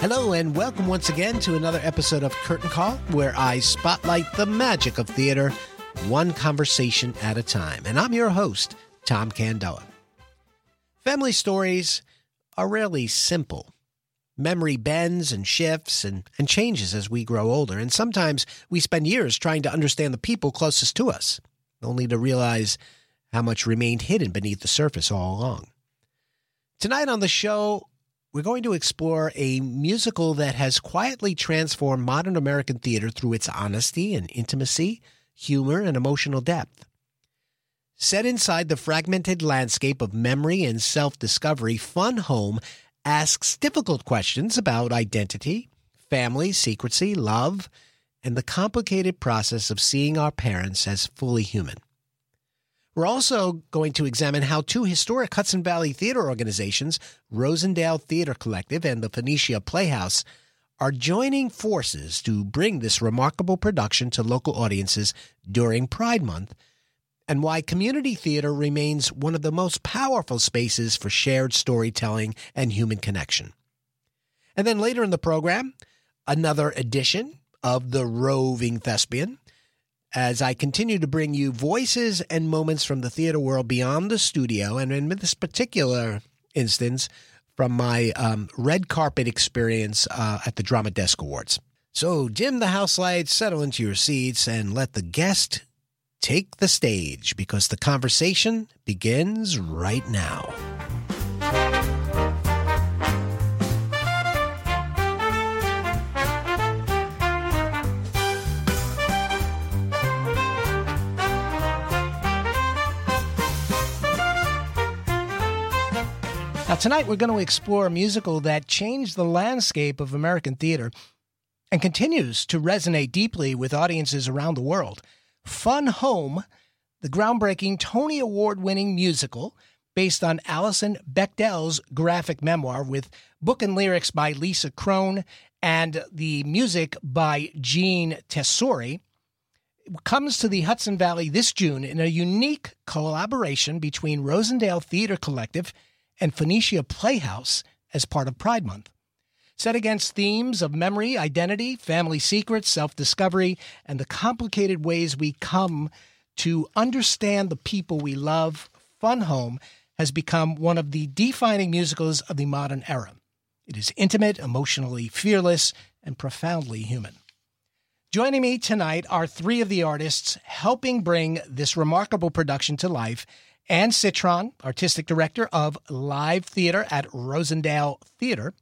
Hello and welcome once again to another episode of Curtain Call, where I spotlight the magic of theater, one conversation at a time. And I'm your host, Tom Candela. Family stories are rarely simple. Memory bends and shifts and changes as we grow older, and sometimes we spend years trying to understand the people closest to us, only to realize how much remained hidden beneath the surface all along. Tonight on the show, we're going to explore a musical that has quietly transformed modern American theater through its honesty and intimacy, humor, and emotional depth. Set inside the fragmented landscape of memory and self-discovery, Fun Home asks difficult questions about identity, family, secrecy, love, and the complicated process of seeing our parents as fully human. We're also going to examine how two historic Hudson Valley theater organizations, Rosendale Theater Collective and the Phoenicia Playhouse, are joining forces to bring this remarkable production to local audiences during Pride Month, and why community theater remains one of the most powerful spaces for shared storytelling and human connection. And then later in the program, another edition of The Roving Thespian, as I continue to bring you voices and moments from the theater world beyond the studio, and in this particular instance, from my red carpet experience at the Drama Desk Awards. So dim the house lights, settle into your seats, and let the guest take the stage, because the conversation begins right now. Now, tonight we're going to explore a musical that changed the landscape of American theater and continues to resonate deeply with audiences around the world. Fun Home, the groundbreaking Tony Award-winning musical based on Alison Bechdel's graphic memoir, with book and lyrics by Lisa Crone and the music by Gene Tesori, comes to the Hudson Valley this June in a unique collaboration between Rosendale Theater Collective and Phoenicia Playhouse as part of Pride Month. Set against themes of memory, identity, family secrets, self-discovery, and the complicated ways we come to understand the people we love, Fun Home has become one of the defining musicals of the modern era. It is intimate, emotionally fearless, and profoundly human. Joining me tonight are three of the artists helping bring this remarkable production to life: Anne Citron, Artistic Director of Live Theater at Rosendale Theater;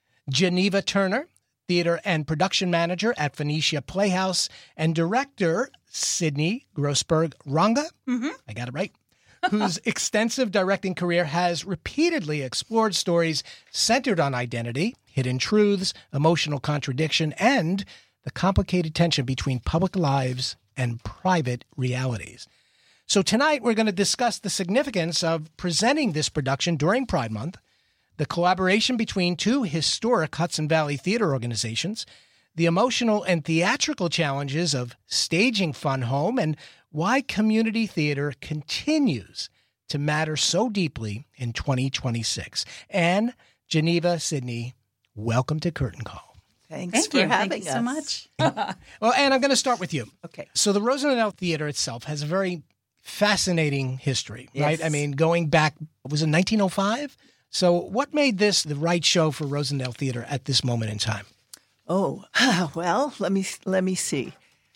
Geneva Turner, Theater and Production Manager at Phoenicia Playhouse; and Director Sydney Grossberg Ranga, I got it right, whose extensive directing career has repeatedly explored stories centered on identity, hidden truths, emotional contradiction, and the complicated tension between public lives and private realities. So tonight we're going to discuss the significance of presenting this production during Pride Month, the collaboration between two historic Hudson Valley theater organizations, the emotional and theatrical challenges of staging Fun Home, and why community theater continues to matter so deeply in 2026. Anne, Geneva, Sydney, welcome to Curtain Call. Thanks for having us. So much. Well, Anne, I'm going to start with you. Okay. So the Rosendale Theater itself has a very fascinating history, right? Yes. I mean, going back, was it 1905? So what made this the right show for Rosendale Theater at this moment in time? Oh, well, let me see.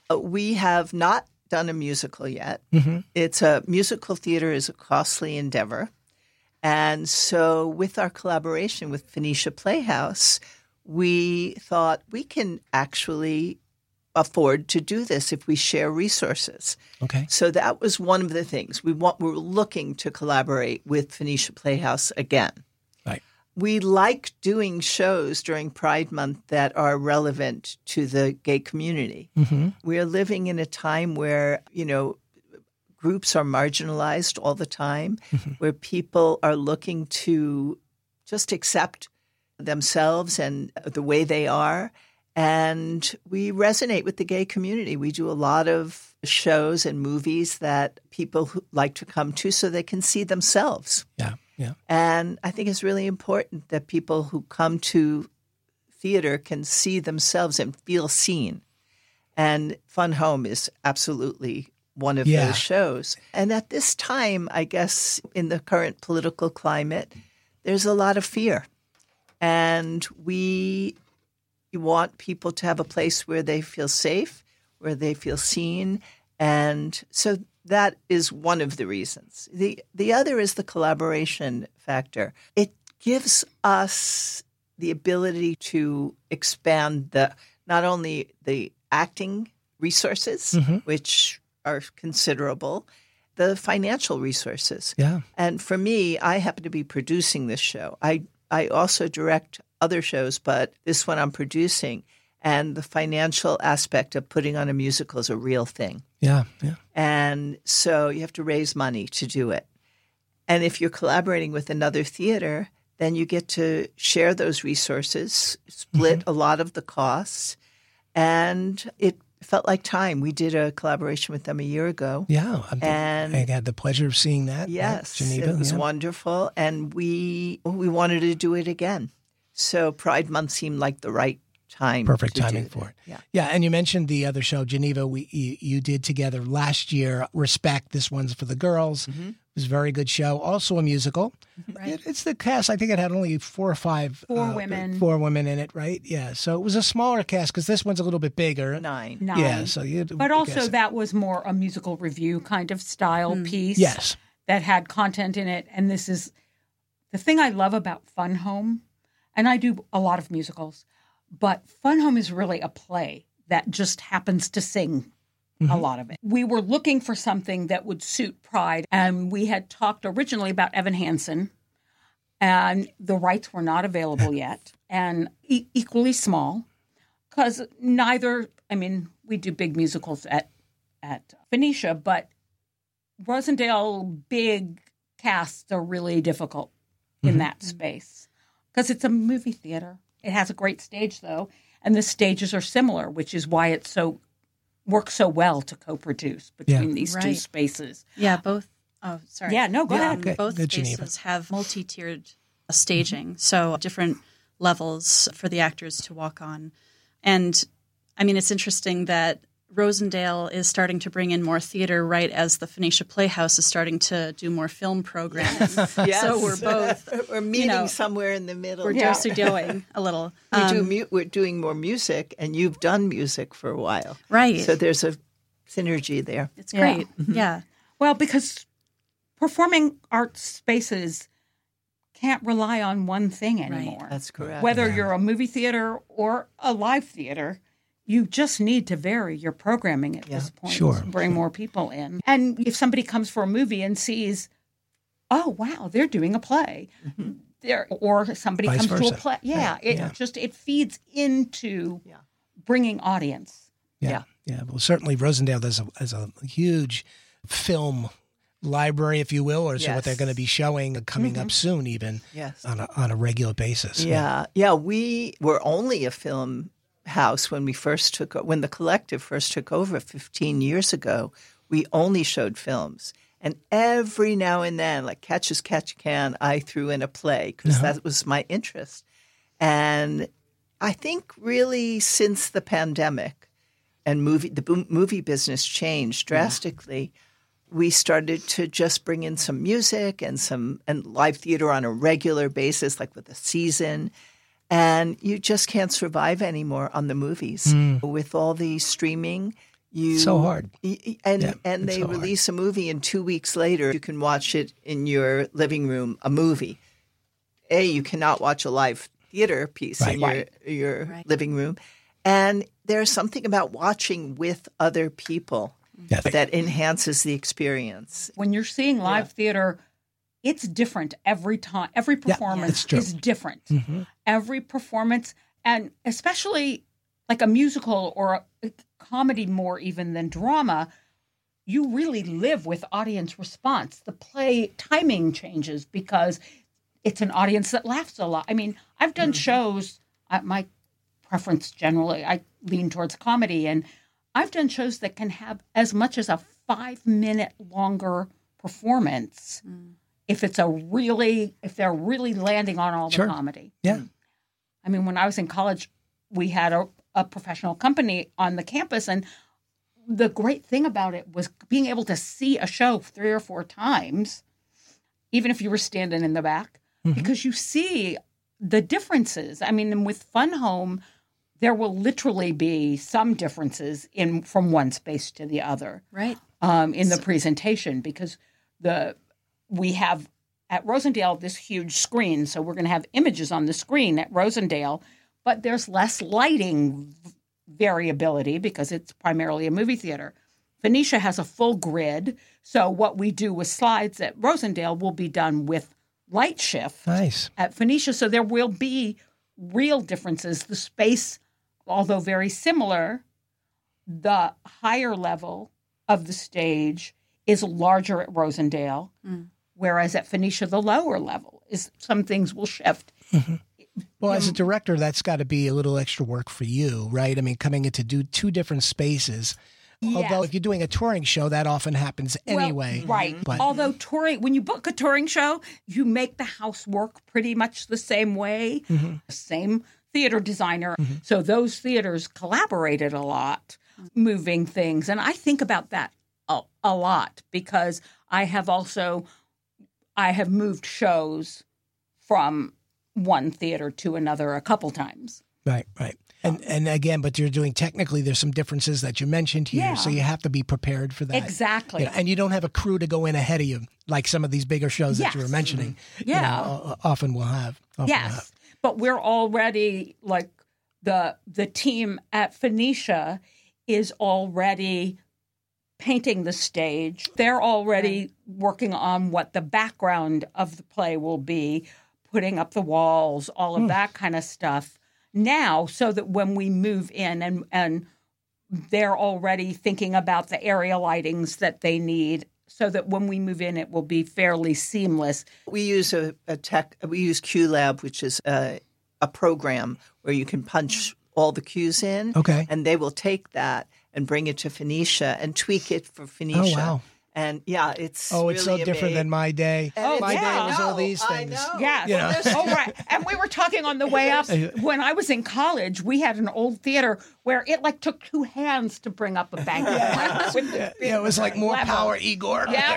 We have not done a musical yet. It's a musical theater is a costly endeavor. And so with our collaboration with Phoenicia Playhouse, we thought we can actually afford to do this if we share resources. Okay. So that was one of the things. We're looking to collaborate with Phoenicia Playhouse again. Right. We like doing shows during Pride Month that are relevant to the gay community. We are living in a time where, groups are marginalized all the time, where people are looking to just accept themselves and the way they are. And we resonate with the gay community. We do a lot of shows and movies that people like to come to so they can see themselves. Yeah. And I think it's really important that people who come to theater can see themselves and feel seen. And Fun Home is absolutely one of those shows. And at this time, I guess, in the current political climate, there's a lot of fear. And we want people to have a place where they feel safe, where they feel seen. And so that is one of the reasons. The other is the collaboration factor. It gives us the ability to expand not only the acting resources, which are considerable, the financial resources. Yeah. And for me, I happen to be producing this show. I also direct other shows, but this one I'm producing. And the financial aspect of putting on a musical is a real thing. Yeah. And so you have to raise money to do it. And if you're collaborating with another theater, then you get to share those resources, split a lot of the costs. And it felt like time. We did a collaboration with them a year ago. Yeah. And I had the pleasure of seeing that. Yes. Geneva. It was wonderful. And we wanted to do it again. So Pride Month seemed like the right time. Perfect timing for it. Yeah. And you mentioned the other show, Geneva, you did together last year, Respect. This one's for the girls. It was a very good show. Also a musical. Right. It's the cast. I think it had only 4 or 5. 4 women. 4 women in it, right? Yeah. So it was a smaller cast because this one's a little bit bigger. 9. Yeah. So but also that was more a musical review kind of style piece. Yes. That had content in it. And this is the thing I love about Fun Home. And I do a lot of musicals. But Fun Home is really a play that just happens to sing a lot of it. We were looking for something that would suit Pride, and we had talked originally about Evan Hansen, and the rights were not available yet, and equally small, because we do big musicals at Phoenicia, but Rosendale big casts are really difficult in that space, because it's a movie theater. It has a great stage, though, and the stages are similar, which is why it works so well to co-produce between these two spaces. Yeah, both. Oh, sorry. Yeah, no, go ahead. Both spaces have multi-tiered staging, so different levels for the actors to walk on. And, I mean, it's interesting that Rosendale is starting to bring in more theater right as the Phoenicia Playhouse is starting to do more film programming. Yes. So we're both... we're meeting somewhere in the middle. We're do-doing a little. We're doing more music, and you've done music for a while. Right. So there's a synergy there. It's great. Yeah. Well, because performing arts spaces can't rely on one thing anymore. Right. That's correct. Whether you're a movie theater or a live theater, you just need to vary your programming at this point. Sure. Bring more people in. And if somebody comes for a movie and sees, oh, wow, they're doing a play. Or somebody Vice comes versa. to a play. Yeah, it feeds into bringing audience. Yeah. Well, certainly Rosendale has a huge film library, if you will, or so what they're going to be showing coming up soon, even on a regular basis. Yeah. We were only a film house when the collective first took over 15 years ago. We only showed films, and every now and then, like Catch as Catch Can, I threw in a play because that was my interest. And I think really since the pandemic and the movie business changed drastically, we started to just bring in some music and live theater on a regular basis, like with a season. And you just can't survive anymore on the movies. With all the streaming, so hard. And they release a movie, and 2 weeks later, you can watch it in your living room, a movie. You cannot watch a live theater piece in your living room. And there's something about watching with other people that enhances the experience. When you're seeing live theater, it's different every time. Every performance is different. Every performance, and especially like a musical or a comedy more even than drama, you really live with audience response. The play timing changes because it's an audience that laughs a lot. I mean, I've done shows, my preference generally, I lean towards comedy, and I've done shows that can have as much as a 5-minute longer performance if they're really landing on all the comedy. Yeah. I mean, when I was in college, we had a professional company on the campus, and the great thing about it was being able to see a show 3 or 4 times, even if you were standing in the back, because you see the differences. I mean, with Fun Home, there will literally be some differences from one space to the other, Right. In the presentation, because we have at Rosendale this huge screen, so we're going to have images on the screen at Rosendale, but there's less lighting variability because it's primarily a movie theater. Phoenicia has a full grid, so what we do with slides at Rosendale will be done with light shift Nice. at Phoenicia, so there will be real differences. The space, although very similar, the higher level of the stage is larger at Rosendale, whereas at Phoenicia, the lower level is some things will shift. Well, as a director, that's got to be a little extra work for you, right? I mean, coming in to do 2 different spaces. Yes. Although if you're doing a touring show, that often happens anyway. Well, right. But Although when you book a touring show, you make the house work pretty much the same way, same theater designer. So those theaters collaborated a lot, moving things. And I think about that a lot because I have moved shows from one theater to another a couple times. Right. And again, but you're doing technically, there's some differences that you mentioned here, Yeah. so you have to be prepared for that. Exactly. You know, and you don't have a crew to go in ahead of you, like some of these bigger shows that you were Yes. mentioning. Yeah. You know, often will have. Yes, but we're already like the team at Phoenicia is already painting the stage. They're already working on what the background of the play will be, putting up the walls, all of that kind of stuff now, so that when we move in and they're already thinking about the area lightings that they need, so that when we move in, it will be fairly seamless. We use we use QLab, which is a program where you can punch all the cues in. Okay. And they will take that and bring it to Phoenicia and tweak it for Phoenicia. Oh, wow. And yeah, it's It's so really different than my day. And My yeah. day was all I these know, things. I know. Yes. You know? Oh, right. And we were talking on the way up. When I was in college, we had an old theater where it like took 2 hands to bring up a bank. Yeah, it was like more level. power, Igor. Yeah,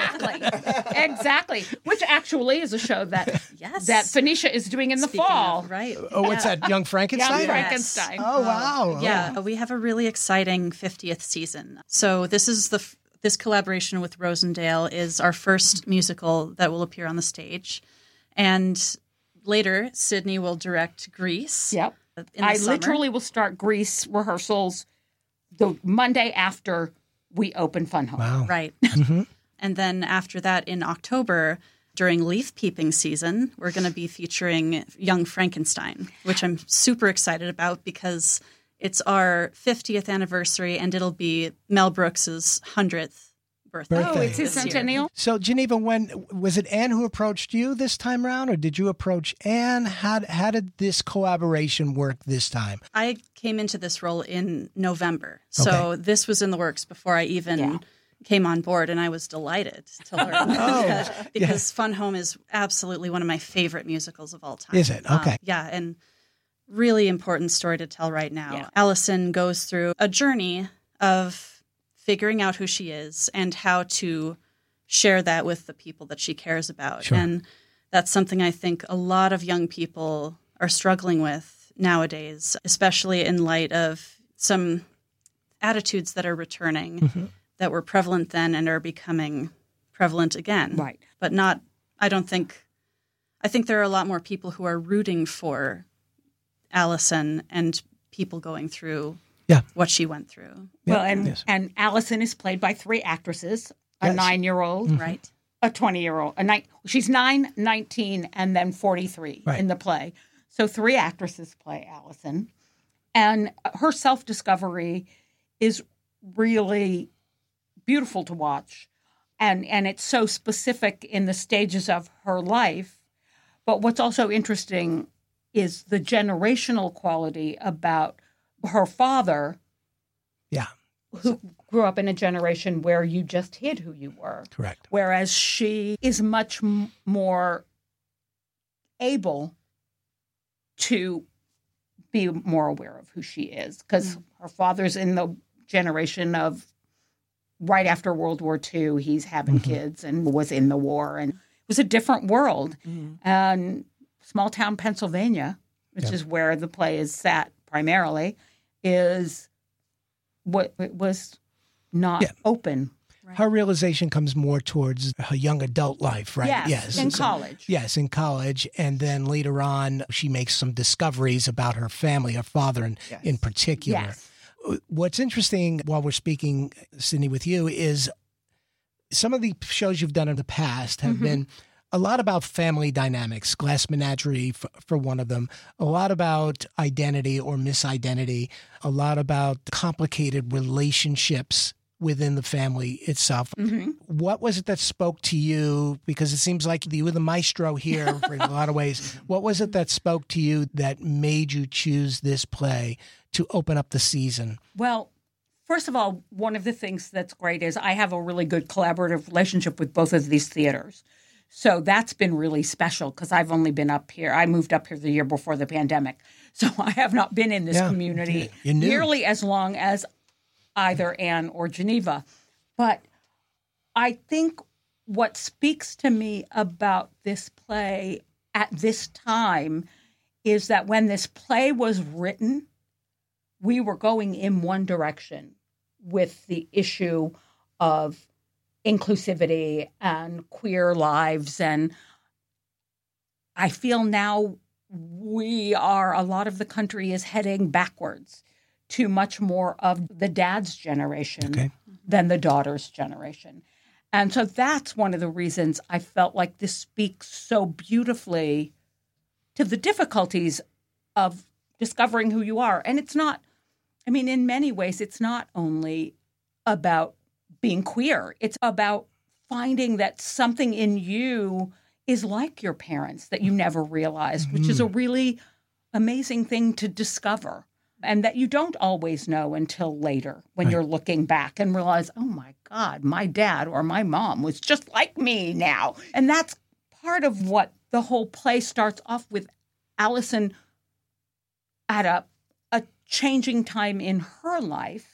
exactly. Which actually is a show that Yes. that Phoenicia is doing in the Speaking fall. of, right. Oh, what's that? Young Frankenstein? Young Frankenstein. Oh, wow. Yeah, we have a really exciting 50th season. So this is this collaboration with Rosendale is our first musical that will appear on the stage. And later, Sydney will direct Grease. Yep. In the I summer. literally will start Grease rehearsals the Monday after we open Fun Home. Wow. Right. And then after that, in October, during leaf peeping season, we're going to be featuring Young Frankenstein, which I'm super excited about because it's our 50th anniversary and it'll be Mel Brooks's 100th birthday. Oh, it's his this year. centennial? So, Geneva, when was it Anne who approached you this time around, or did you approach Anne? How did this collaboration work this time? I came into this role in November. So this was in the works before I even came on board, and I was delighted to learn because Fun Home is absolutely one of my favorite musicals of all time. Is it? Okay. Yeah, and really important story to tell right now. Yeah. Allison goes through a journey of figuring out who she is and how to share that with the people that she cares about. Sure. And that's something I think a lot of young people are struggling with nowadays, especially in light of some attitudes that are returning that were prevalent then and are becoming prevalent again. Right. But not, I think there are a lot more people who are rooting for Allison and people going through what she went through. Well, and Allison is played by 3 actresses, a Yes. 9-year-old, Right. a 20-year-old. She's 9, 19, and then 43 Right. in the play. So 3 actresses play Allison. And her self-discovery is really beautiful to watch. And it's so specific in the stages of her life. But what's also interesting is the generational quality about her father, Yeah, who grew up in a generation where you just hid who you were. correct. Whereas she is much more able to be more aware of who she is, because her father's in the generation of right after World War II. He's having kids and was in the war, and it was a different world. And small town Pennsylvania, which is where the play is set primarily, is what it was not open. Her realization comes more towards her young adult life, right? Yes, in college. Yes, in college. And then later on, she makes some discoveries about her family, her father in particular. Yes. What's interesting while we're speaking, Sydney, with you is some of the shows you've done in the past have been a lot about family dynamics, Glass Menagerie for one of them, a lot about identity or misidentity, a lot about complicated relationships within the family itself. What was it that spoke to you? Because it seems like you were the maestro here in a lot of ways. What was it that spoke to you that made you choose this play to open up the season? Well, first of all, one of the things that's great is I have a really good collaborative relationship with both of these theaters. So that's been really special because I've only been up here. I moved up here the year before the pandemic. So I have not been in this community nearly as long as either Anne or Geneva. But I think what speaks to me about this play at this time is that when this play was written, we were going in one direction with the issue of inclusivity and queer lives. And I feel now a lot of the country is heading backwards to much more of the dad's generation than the daughter's generation. And so that's one of the reasons I felt like this speaks so beautifully to the difficulties of discovering who you are. And it's not, I mean, in many ways, it's not only about being queer. It's about finding that something in you is like your parents that you never realized, which is a really amazing thing to discover. And that you don't always know until later when you're looking back and realize, oh, my God, my dad or my mom was just like me now. And that's part of what the whole play starts off with. Allison at a changing time in her life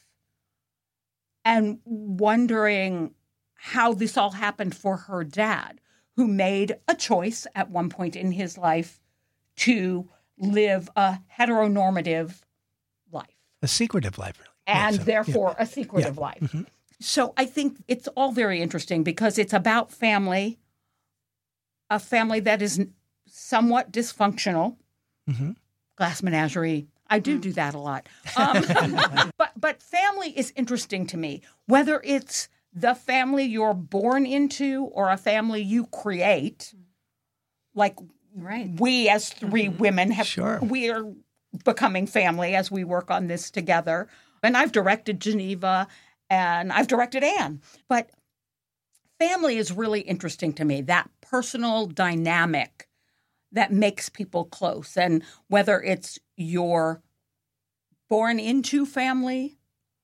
and wondering how this all happened for her dad, who made a choice at one point in his life to live a heteronormative life. A secretive life, really. And therefore a secretive life. So I think it's all very interesting because it's about family, a family that is somewhat dysfunctional. Glass Menagerie. I do that a lot. But family is interesting to me, whether it's the family you're born into or a family you create, like we as three women we are becoming family as we work on this together. And I've directed Geneva and I've directed Anne. But family is really interesting to me, that personal dynamic that makes people close. And whether it's you're born into family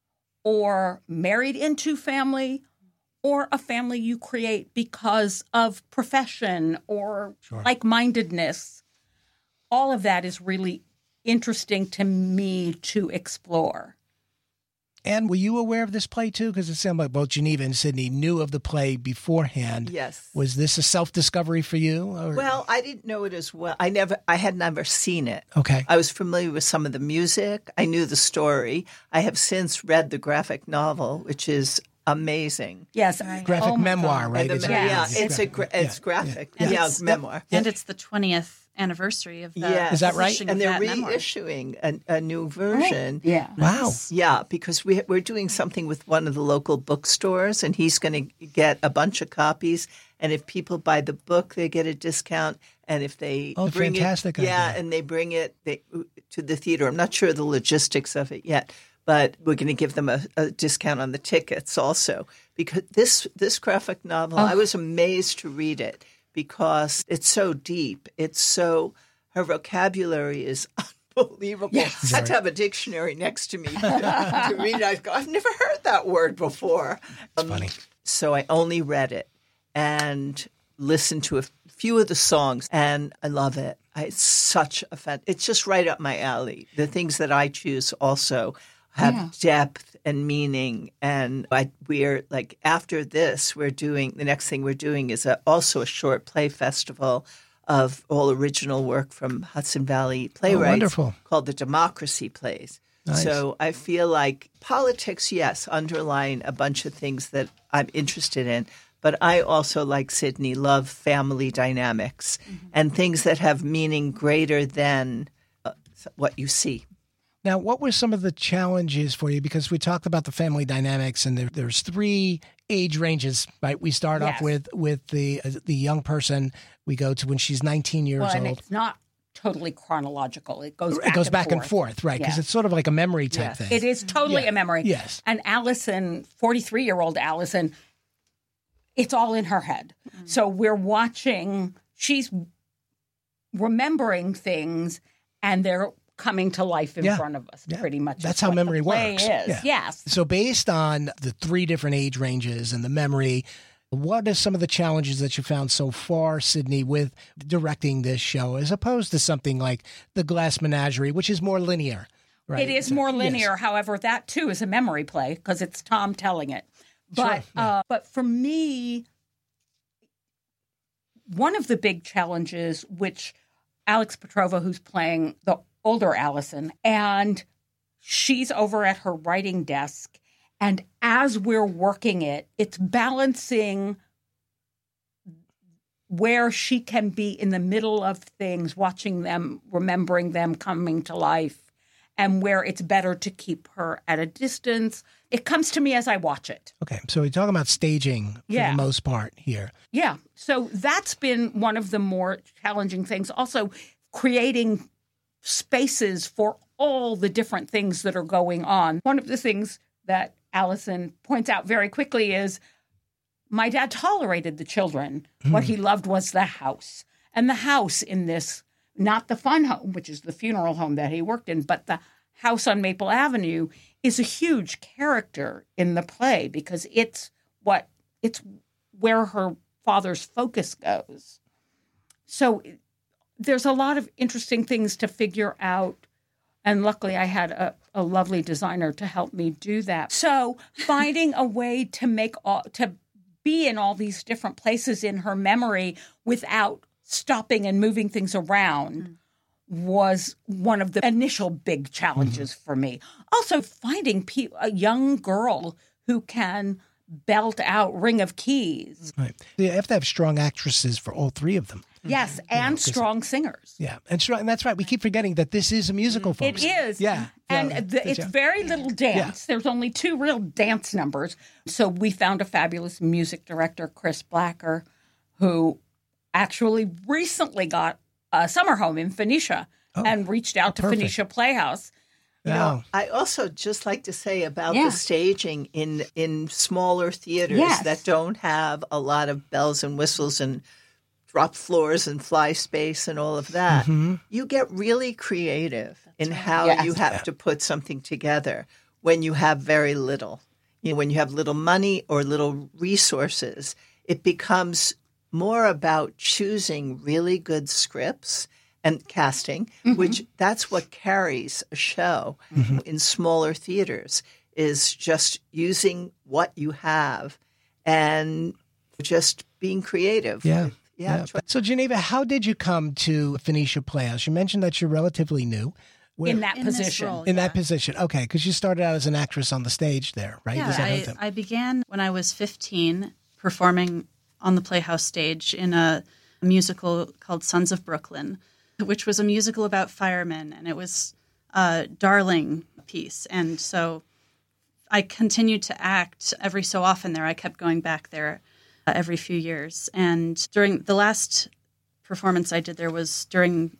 or married into family or a family you create because of profession or like-mindedness, all of that is really interesting to me to explore. And were you aware of this play too? Because it sounded like both Geneva and Sydney knew of the play beforehand. Yes. Was this a self-discovery for you? Or? Well, I didn't know it as well. I had never seen it. Okay. I was familiar with some of the music. I knew the story. I have since read the graphic novel, which is amazing. Yes. Graphic memoir, right? It's graphic. Memoir. And it's the 20th anniversary of the Is that right? And they're reissuing a new version. Oh, yeah. Wow. Yeah, because we're doing something with one of the local bookstores, and he's going to get a bunch of copies. And if people buy the book, they get a discount. And if they bring fantastic idea. and they bring it to the theater. I'm not sure of the logistics of it yet, but we're going to give them a discount on the tickets also. Because this graphic novel, I was amazed to read it. Because it's so deep. Her vocabulary is unbelievable. Yes. I had to have a dictionary next to me to read it. I've never heard that word before. It's funny. So I only read it and listened to a few of the songs, and I love it. It's such a fun. It's just right up my alley. The things that I choose also have depth and meaning. And we're like, after this, the next thing we're doing is also a short play festival of all original work from Hudson Valley playwrights called the Democracy Plays. Nice. So I feel like politics, yes, underline a bunch of things that I'm interested in. But I also, like Sydney, love family dynamics and things that have meaning greater than what you see. Now, what were some of the challenges for you? Because we talked about the family dynamics, and there's 3 age ranges, right? We start off with the young person. We go to when she's 19 years old. And it's not totally chronological. It goes back and forth, right? Because it's sort of like a memory type thing. It is totally a memory. Yes. And Allison, 43-year-old Allison, it's all in her head. Mm-hmm. So we're watching, she's remembering things, and they're coming to life in front of us, pretty much. That's how memory works. Yes. So based on the 3 different age ranges and the memory, what are some of the challenges that you found so far, Sydney, with directing this show, as opposed to something like The Glass Menagerie, which is more linear? Right? It is more linear. Yes. However, that too is a memory play because it's Tom telling it. But but for me, one of the big challenges, which Alex Petrova, who's playing the older Allison, and she's over at her writing desk, and as we're working it, it's balancing where she can be in the middle of things, watching them, remembering them coming to life, and where it's better to keep her at a distance. It comes to me as I watch it. Okay, so we're talking about staging for the most part here. Yeah, so that's been one of the more challenging things. Also, creating spaces for all the different things that are going on. One of the things that Allison points out very quickly is, my dad tolerated the children. What he loved was the house. And the house in this, not the fun home, which is the funeral home that he worked in, but the house on Maple Avenue is a huge character in the play because it's where her father's focus goes. So there's a lot of interesting things to figure out. And luckily I had a lovely designer to help me do that. So finding a way to be in all these different places in her memory without stopping and moving things around was one of the initial big challenges for me. Also finding a young girl who can belt out Ring of Keys. Right. You have to have strong actresses for all 3 of them. Yes, and strong singers. Yeah, and that's right. We keep forgetting that this is a musical, folks. It is. Yeah. And it's very little dance. Yeah. There's only 2 real dance numbers. So we found a fabulous music director, Chris Blacker, who actually recently got a summer home in Phoenicia and reached out to Phoenicia Playhouse. You know, I also just like to say about the staging in smaller theaters that don't have a lot of bells and whistles and drop floors and fly space and all of that. You get really creative in how you have to put something together when you have very little. You know, when you have little money or little resources, it becomes more about choosing really good scripts and casting, which that's what carries a show in smaller theaters, is just using what you have and just being creative. Yeah. So, Geneva, how did you come to Phoenicia Playhouse? You mentioned that you're relatively new. In that position. Role, in that position. Okay, because you started out as an actress on the stage there, right? Yeah, I began when I was 15 performing on the Playhouse stage in a musical called Sons of Brooklyn, which was a musical about firemen, and it was a darling piece. And so I continued to act every so often there. I kept going back there every few years. And during the last performance I did there was during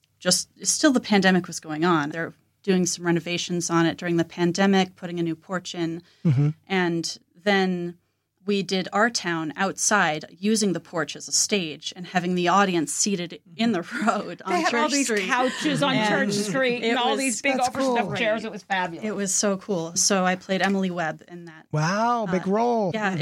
the pandemic was going on. They're doing some renovations on it during the pandemic, putting a new porch in. And then we did Our Town outside using the porch as a stage and having the audience seated in the road on Church Street. They had all these couches on Church Street and all these big overstuffed chairs. It was fabulous. It was so cool. So I played Emily Webb in that. Wow, big role. Yeah,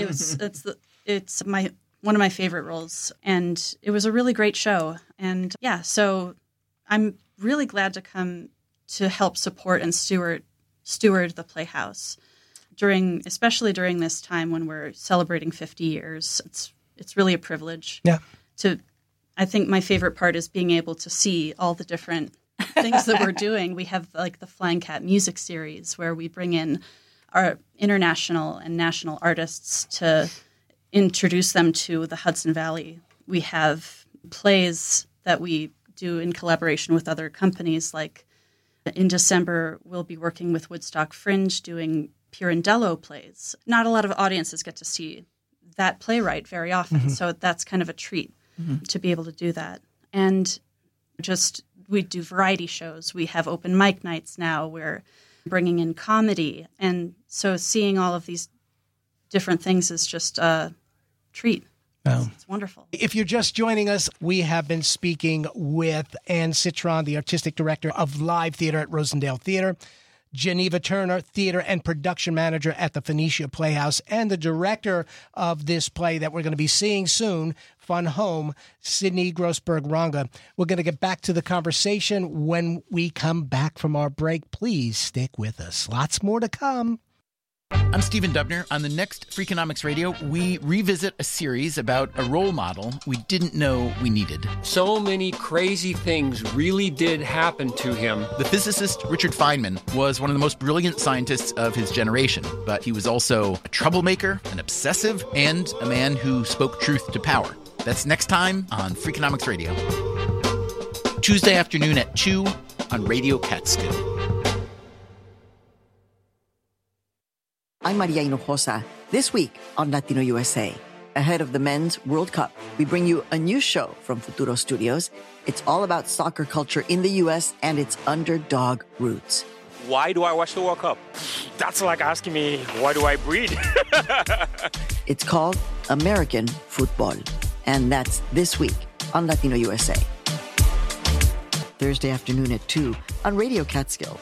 it's one of my favorite roles, and it was a really great show. And yeah, so I'm really glad to come to help support and steward the Playhouse especially during this time when we're celebrating 50 years. It's really a privilege. Yeah. I think my favorite part is being able to see all the different things that we're doing. We have like the Flying Cat music series where we bring in our international and national artists to introduce them to the Hudson Valley. We have plays that we do in collaboration with other companies. Like in December, we'll be working with Woodstock Fringe doing Pirandello plays. Not a lot of audiences get to see that playwright very often, so that's kind of a treat to be able to do that. And we do variety shows. We have open mic nights now. We're bringing in comedy. And so seeing all of these different things is just a treat. Wow. It's wonderful. If you're just joining us, we have been speaking with Anne Citron, the artistic director of live theater at Rosendale Theater, Geneva Turner, theater and production manager at the Phoenicia Playhouse, and the director of this play that we're going to be seeing soon, Fun Home, Sydney Grossberg Ranga. We're going to get back to the conversation when we come back from our break. Please stick with us. Lots more to come. I'm Stephen Dubner. On the next Freakonomics Radio, we revisit a series about a role model we didn't know we needed. So many crazy things really did happen to him. The physicist Richard Feynman was one of the most brilliant scientists of his generation, but he was also a troublemaker, an obsessive, and a man who spoke truth to power. That's next time on Freakonomics Radio. Tuesday afternoon at 2 on Radio Catskill. I'm Maria Hinojosa. This week on Latino USA, ahead of the Men's World Cup, we bring you a new show from Futuro Studios. It's all about soccer culture in the U.S. and its underdog roots. Why do I watch the World Cup? That's like asking me, why do I breathe? It's called American Football. And that's this week on Latino USA. Thursday afternoon at 2 on Radio Catskill.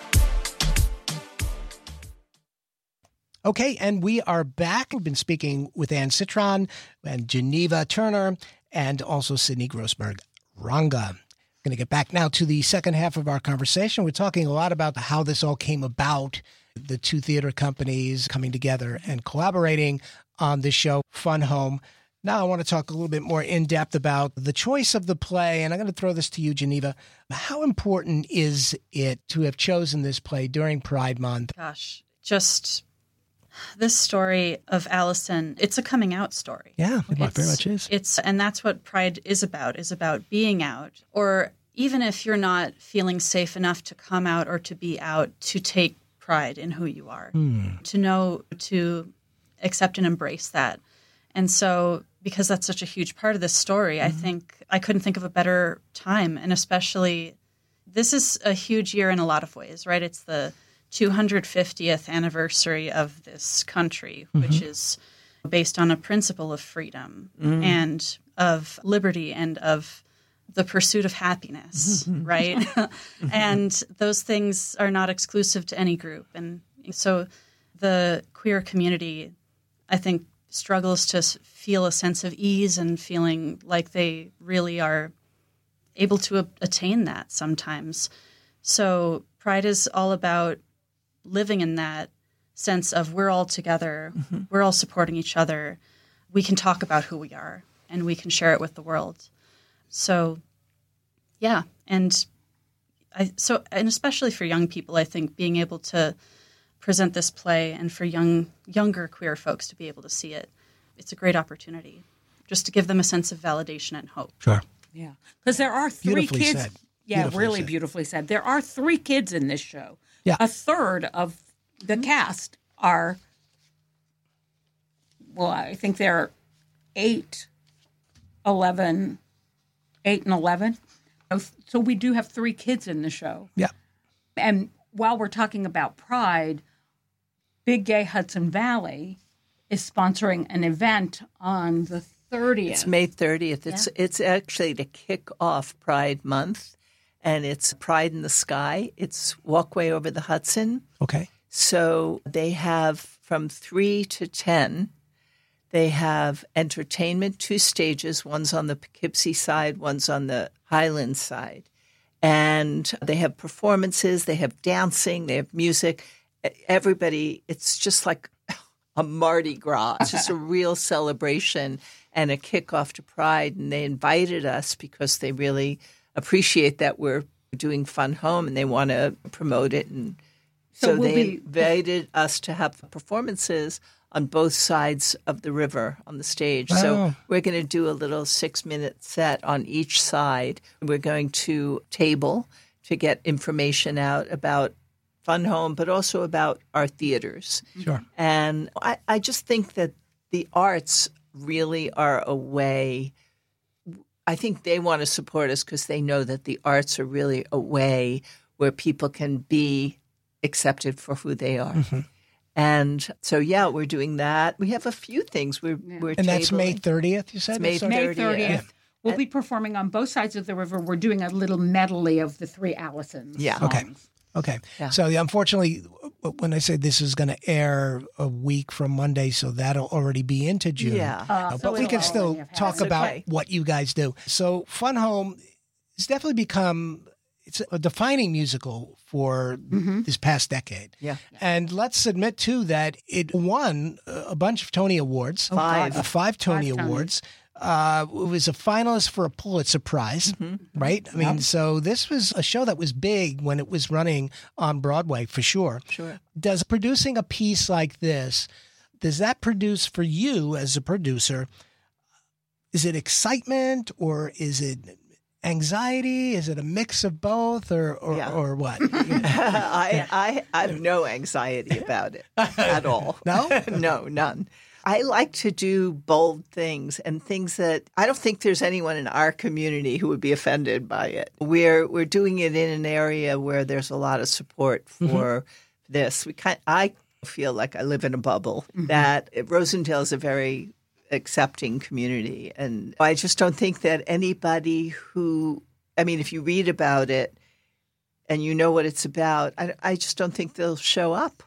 Okay, and we are back. We've been speaking with Anne Citron and Geneva Turner and also Sydney Grossberg Ranga. We're going to get back now to the second half of our conversation. We're talking a lot about how this all came about, the two theater companies coming together and collaborating on this show, Fun Home. Now I want to talk a little bit more in depth about the choice of the play, and I'm going to throw this to you, Geneva. How important is it to have chosen this play during Pride Month? Gosh, just this story of Allison, it's a coming out story. Yeah, it very much is. And that's what Pride is about being out. Or even if you're not feeling safe enough to come out or to be out, to take pride in who you are, to know, to accept and embrace that. And so, because that's such a huge part of this story, I think I couldn't think of a better time. And especially, this is a huge year in a lot of ways, right? It's the 250th anniversary of this country, which is based on a principle of freedom and of liberty and of the pursuit of happiness, right? And those things are not exclusive to any group. And so the queer community, I think, struggles to feel a sense of ease and feeling like they really are able to attain that sometimes. So Pride is all about living in that sense of we're all together, we're all supporting each other, we can talk about who we are, and we can share it with the world. So, yeah, and especially for young people, I think being able to present this play and for younger queer folks to be able to see it, it's a great opportunity just to give them a sense of validation and hope. Sure. Yeah, because there are three Beautifully kids. said. Yeah, Beautifully really said. beautifully said. There are 3 kids in this show. Yeah. A third of the cast are, well, I think they're 8 and 11. So we do have 3 kids in the show. Yeah. And while we're talking about Pride, Big Gay Hudson Valley is sponsoring an event on the 30th. It's May 30th. It's actually to kick off Pride Month, and it's Pride in the Sky. It's Walkway Over the Hudson. Okay. So they have from 3 to 10, they have entertainment, 2 stages. One's on the Poughkeepsie side, one's on the Highland side. And they have performances, they have dancing, they have music. Everybody, it's just like a Mardi Gras. It's just a real celebration and a kickoff to Pride. And they invited us because they really appreciate that we're doing Fun Home and they want to promote it. And so they invited us to have performances on both sides of the river on the stage. Wow. So we're going to do a little 6-minute set on each side. We're going to table to get information out about Fun Home, but also about our theaters. Sure. And I just think that the arts really are a way. I think they want to support us because they know that the arts are really a way where people can be accepted for who they are. Mm-hmm. And so, yeah, we're doing that. We have a few things. We're and that's May 30th, you said? It's May 30th. Yeah. We'll be performing on both sides of the river. We're doing a little medley of the three Allisons. Yeah. Songs. Okay. Yeah. So, unfortunately, when I say this is going to air a week from Monday, so that'll already be into June. Yeah. But we can still talk about what you guys do. So, Fun Home has definitely become... It's a defining musical for this past decade. Yeah. And let's admit, too, that it won a bunch of Tony Awards. 5. 5 Tony Awards. It was a finalist for a Pulitzer Prize, right? I mean, so this was a show that was big when it was running on Broadway, for sure. Sure. Does producing a piece like this, does that produce for you as a producer, is it excitement or is it anxiety? Is it a mix of both or what? I have no anxiety about it at all. No? No, none. I like to do bold things and things that I don't think there's anyone in our community who would be offended by it. We're doing it in an area where there's a lot of support for this. I feel like I live in a bubble. That Rosendale is a very accepting community. And I just don't think that anybody if you read about it and you know what it's about, I just don't think they'll show up,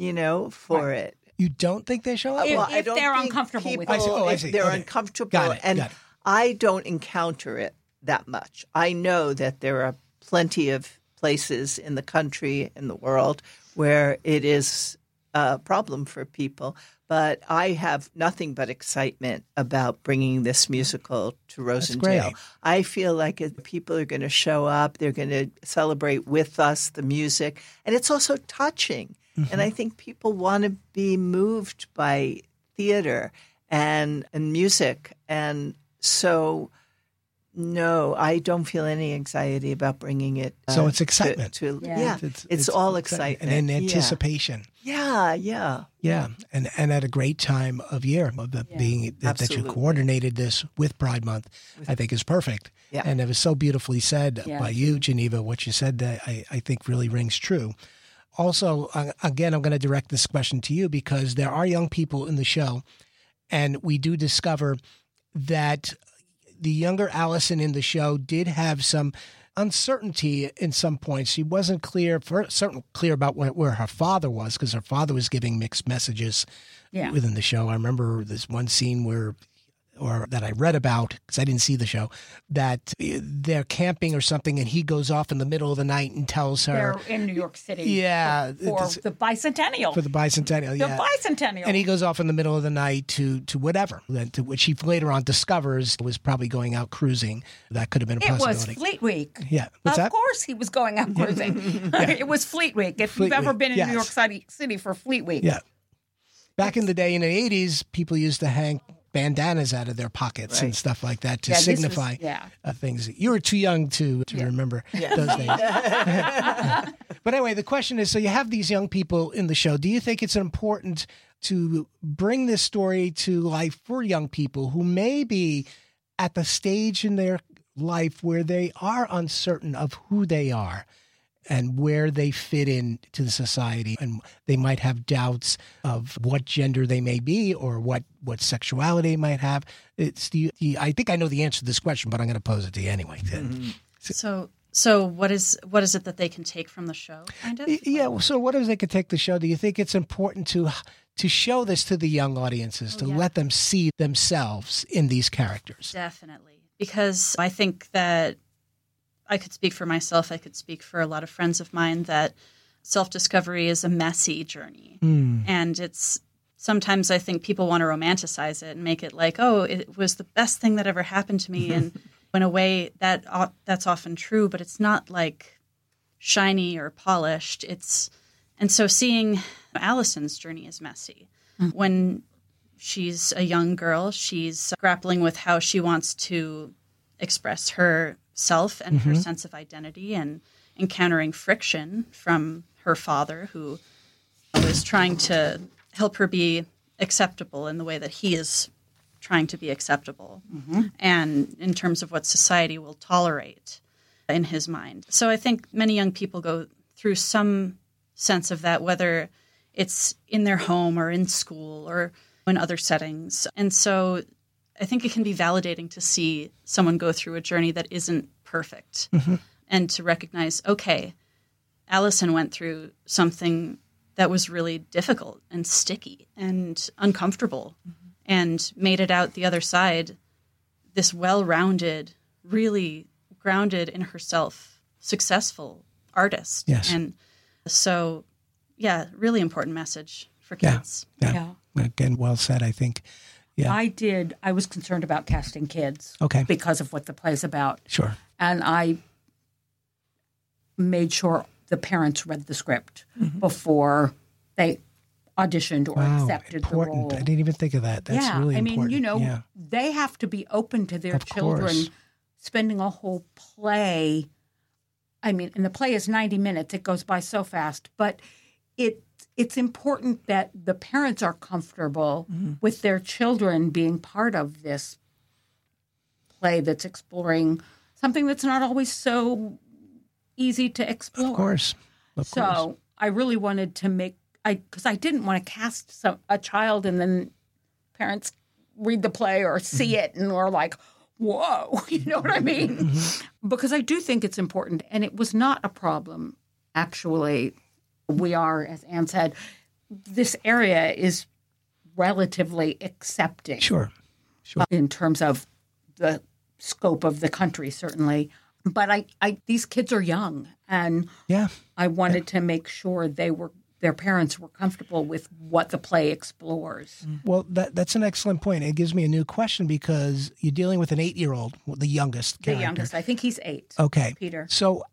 for it. You don't think they show up? If they're uncomfortable with it. I see. If they're Okay. uncomfortable. Got it. And I don't encounter it that much. I know that there are plenty of places in the country, in the world, where it is a problem for people. But I have nothing but excitement about bringing this musical to Rosendale. great. I feel like people are going to show up. They're going to celebrate with us the music. And it's also touching. And I think people want to be moved by theater and music. And so, no, I don't feel any anxiety about bringing it. So it's excitement. It's all excitement. And in anticipation. Yeah. Yeah. And at a great time of year being that you coordinated this with Pride Month, I think is perfect. Yeah. And it was so beautifully said by you, Geneva. What you said that I think really rings true. Also, again, I'm going to direct this question to you because there are young people in the show, and we do discover that the younger Allison in the show did have some uncertainty in some points. She wasn't clear about where her father was because her father was giving mixed messages within the show. I remember this one scene that I read about, because I didn't see the show, that they're camping or something, and he goes off in the middle of the night and tells her... They're in New York City for the bicentennial. For the bicentennial, The bicentennial. And he goes off in the middle of the night to whatever, which he later on discovers was probably going out cruising. That could have been a possibility. It was Fleet Week. Yeah. Of course he was going out cruising. It was Fleet Week. If you've ever been in New York City for Fleet Week. Yeah. Back in the day, in the 80s, people used to hang bandanas out of their pockets and stuff like that to signify things. You were too young to remember those days. But anyway, the question is, so you have these young people in the show. Do you think it's important to bring this story to life for young people who may be at the stage in their life where they are uncertain of who they are and where they fit into the society, and they might have doubts of what gender they may be or what sexuality they might have? I think I know the answer to this question, but I'm going to pose it to you anyway. So what is it that they can take from the show, kind of? Yeah, so what is they could take the show? Do you think it's important to show this to the young audiences, let them see themselves in these characters? Definitely. Because I think that I could speak for myself. I could speak for a lot of friends of mine that self-discovery is a messy journey. And it's sometimes I think people want to romanticize it and make it like, oh, it was the best thing that ever happened to me. And in a way that's often true, but it's not like shiny or polished. And so seeing Allison's journey is messy. When she's a young girl, she's grappling with how she wants to express herself and her sense of identity, and encountering friction from her father, who is trying to help her be acceptable in the way that he is trying to be acceptable, and in terms of what society will tolerate in his mind. So I think many young people go through some sense of that, whether it's in their home or in school or in other settings. And so I think it can be validating to see someone go through a journey that isn't perfect, and to recognize, okay, Allison went through something that was really difficult and sticky and uncomfortable, and made it out the other side, this well-rounded, really grounded in herself, successful artist. Yes. And so, yeah, really important message for kids. Yeah. Again, well said, I think. Yeah. I was concerned about casting kids. Okay. Because of what the play's about. Sure. And I made sure the parents read the script before they auditioned or accepted important. the role. I didn't even think of that. That's really important. They have to be open to their children course. spending a whole play. I mean, and the play is 90 minutes. It goes by so fast. But it's important that the parents are comfortable with their children being part of this play that's exploring something that's not always so easy to explore. Of course. So I really wanted to because I didn't want to cast a child and then parents read the play or see it and we're like, whoa, you know what I mean? Because I do think it's important. And it was not a problem, actually. We are, as Anne said, this area is relatively accepting. Sure. In terms of the scope of the country, certainly. But these kids are young, and I wanted to make sure their parents were comfortable with what the play explores. Well, that's an excellent point. It gives me a new question because you're dealing with an 8-year-old, the youngest character. The youngest. I think he's 8. Okay. Peter. So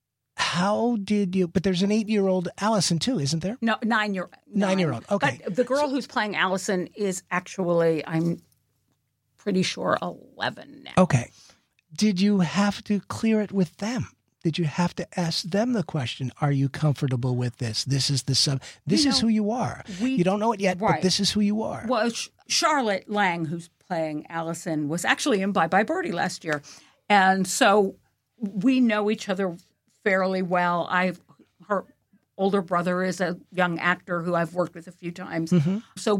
how did you – but there's an 8-year-old Allison too, isn't there? No, 9-year-old. 9-year-old. Okay. But the girl who's playing Allison is actually, I'm pretty sure, 11 now. Okay. Did you have to clear it with them? Did you have to ask them the question, are you comfortable with this? This is this is who you are. You don't know it yet, but this is who you are. Well, Charlotte Lang, who's playing Allison, was actually in Bye Bye Birdie last year. And so we know each other fairly well. Her older brother is a young actor who I've worked with a few times. So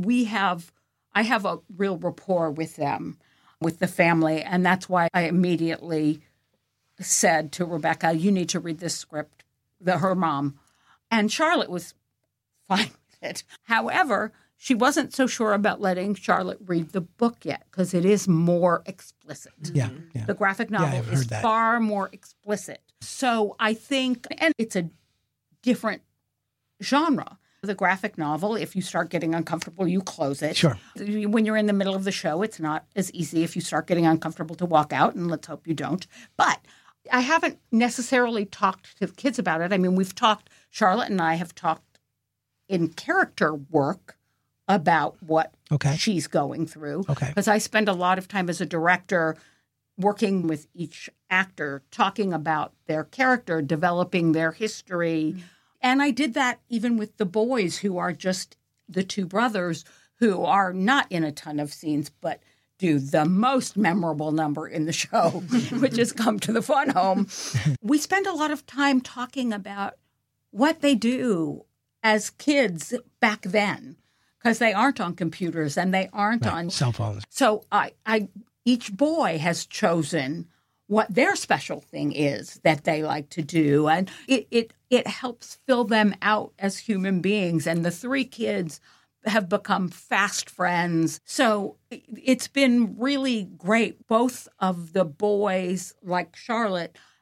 I have a real rapport with them, with the family. And that's why I immediately said to Rebecca, you need to read this script, her mom. And Charlotte was fine with it. However, she wasn't so sure about letting Charlotte read the book yet because it is more explicit. Yeah. The graphic novel is far more explicit. So I think, and it's a different genre. The graphic novel, if you start getting uncomfortable, you close it. Sure. When you're in the middle of the show, it's not as easy if you start getting uncomfortable to walk out, and let's hope you don't. But I haven't necessarily talked to the kids about it. I mean, Charlotte and I have talked in character work about what she's going through. Because I spend a lot of time as a director working with each actor, talking about their character, developing their history. And I did that even with the boys, who are just the two brothers who are not in a ton of scenes, but do the most memorable number in the show, which is Come to the Fun Home. We spend a lot of time talking about what they do as kids back then, because they aren't on computers and they aren't on cell phones. So each boy has chosen what their special thing is that they like to do, and it helps fill them out as human beings. And the three kids have become fast friends. So it's been really great. Both of the boys, like Charlotte,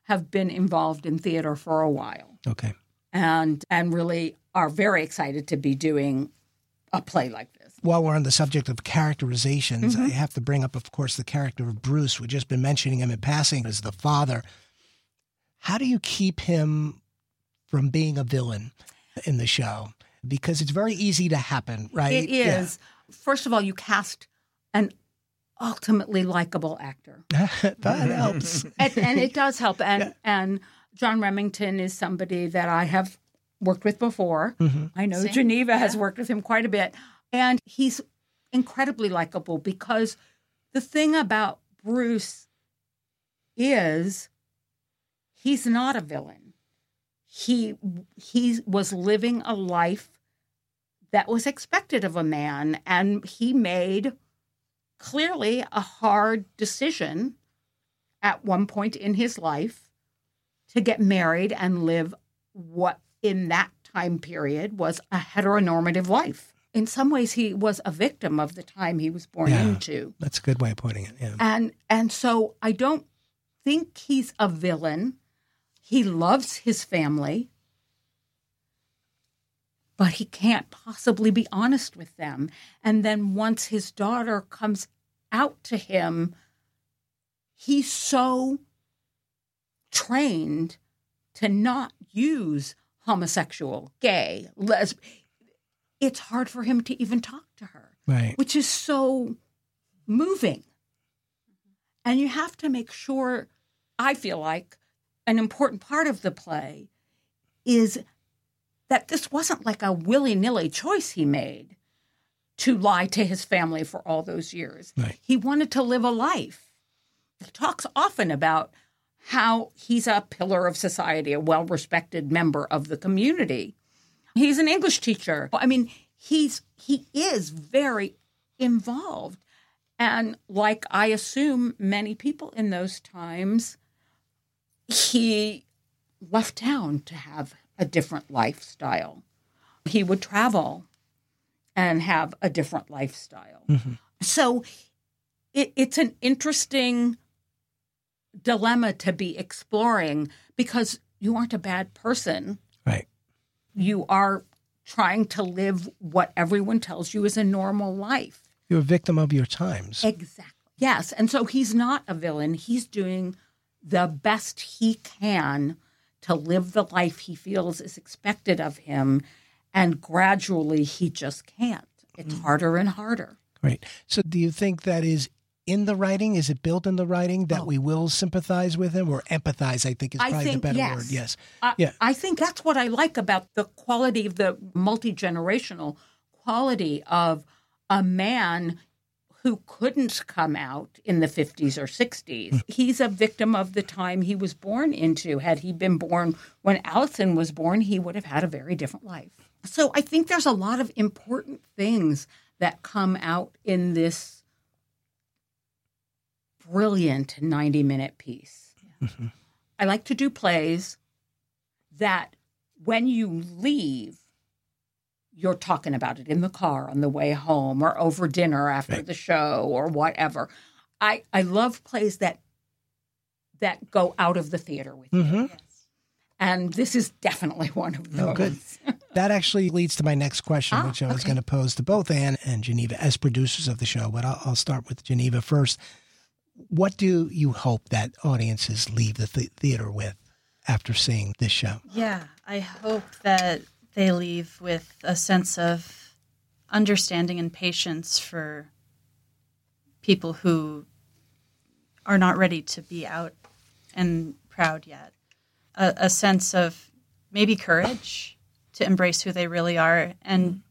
have been involved in theater for a while. Okay. And really are very excited to be doing a play like this. While we're on the subject of characterizations, I have to bring up, of course, the character of Bruce. We've just been mentioning him in passing as the father. How do you keep him from being a villain in the show? Because it's very easy to happen, right? It is. Yeah. First of all, you cast an ultimately likable actor. That helps. And it does help. And John Remington is somebody that I have worked with before. I know Geneva has worked with him quite a bit. And he's incredibly likable because the thing about Bruce is he's not a villain. He was living a life that was expected of a man, and he made clearly a hard decision at one point in his life to get married and live what in that time period was a heteronormative life. In some ways, he was a victim of the time he was born into. That's a good way of putting it. Yeah. And so I don't think he's a villain. He loves his family, but he can't possibly be honest with them. And then once his daughter comes out to him, he's so trained to not use homosexual, gay, lesbian. It's hard for him to even talk to her, right? Which is so moving. And you have to make sure, I feel like, an important part of the play is that this wasn't like a willy-nilly choice he made to lie to his family for all those years. Right. He wanted to live a life. He talks often about how he's a pillar of society, a well-respected member of the community. He's an English teacher. I mean, he is very involved. And like I assume many people in those times, he left town to have a different lifestyle. He would travel and have a different lifestyle. So it's an interesting dilemma to be exploring because you aren't a bad person. Right. You are trying to live what everyone tells you is a normal life. You're a victim of your times. Exactly. Yes. And so he's not a villain. He's doing the best he can to live the life he feels is expected of him. And gradually he just can't. It's harder and harder. Great. So do you think that is in the writing? Is it built in the writing that we will sympathize with him, or empathize, I think is probably the better word. Yes. I think that's what I like about the quality of the multi-generational quality of a man who couldn't come out in the 50s or 60s. He's a victim of the time he was born into. Had he been born when Allison was born, he would have had a very different life. So I think there's a lot of important things that come out in this brilliant 90-minute piece. I like to do plays that when you leave, you're talking about it in the car on the way home or over dinner after the show or whatever. I love plays that go out of the theater with you. Yes. And this is definitely one of those. Oh, good. That actually leads to my next question, which I was going to pose to both Anne and Geneva as producers of the show. But I'll start with Geneva first. What do you hope that audiences leave the theater with after seeing this show? Yeah, I hope that they leave with a sense of understanding and patience for people who are not ready to be out and proud yet. A sense of maybe courage to embrace who they really are. And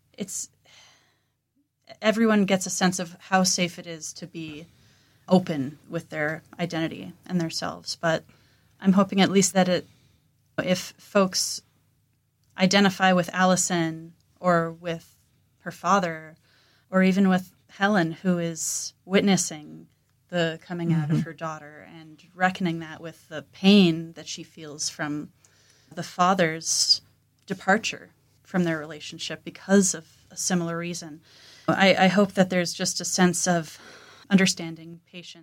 everyone gets a sense of how safe it is to be open with their identity and their selves. But I'm hoping at least that if folks identify with Allison or with her father or even with Helen, who is witnessing the coming out of her daughter and reckoning that with the pain that she feels from the father's departure from their relationship because of a similar reason. I hope that there's just a sense of understanding, patience,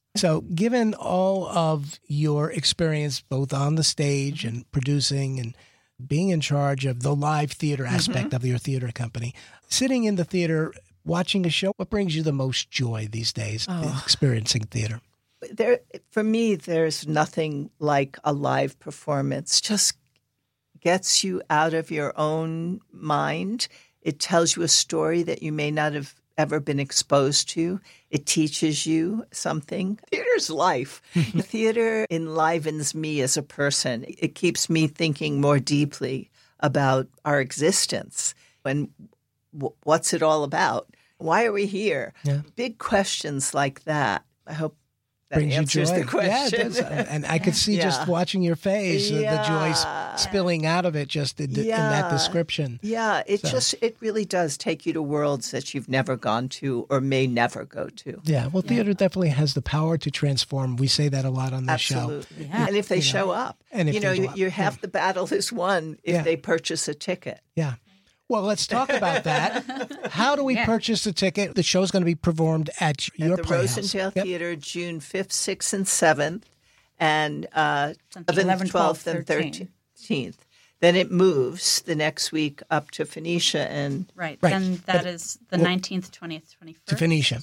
So given all of your experience, both on the stage and producing and being in charge of the live theater aspect of your theater company, sitting in the theater, watching a show, what brings you the most joy these days experiencing theater? For me, there's nothing like a live performance. Just gets you out of your own mind. It tells you a story that you may not have ever been exposed to. It teaches you something. Theater's life. The theater enlivens me as a person. It keeps me thinking more deeply about our existence and what's it all about? Why are we here? Yeah. Big questions like that. I hope that brings answers you joy. the question. Yeah, it does. And I could see just watching your face, the joy spilling out of it just in that description. Yeah, it really does take you to worlds that you've never gone to or may never go to. Yeah, well, theater definitely has the power to transform. We say that a lot on this show. Absolutely. Yeah. And if they show up, and if half the battle is won if they purchase a ticket. Yeah. Well, let's talk about that. How do we purchase a ticket? The show's going to be performed at your Playhouse. At the Rosendale Theater, June 5th, 6th, and 7th, and 11th, 12th, and 13th. Then it moves the next week up to Phoenicia. Right. Then that is the 19th, 20th, 21st. To Phoenicia.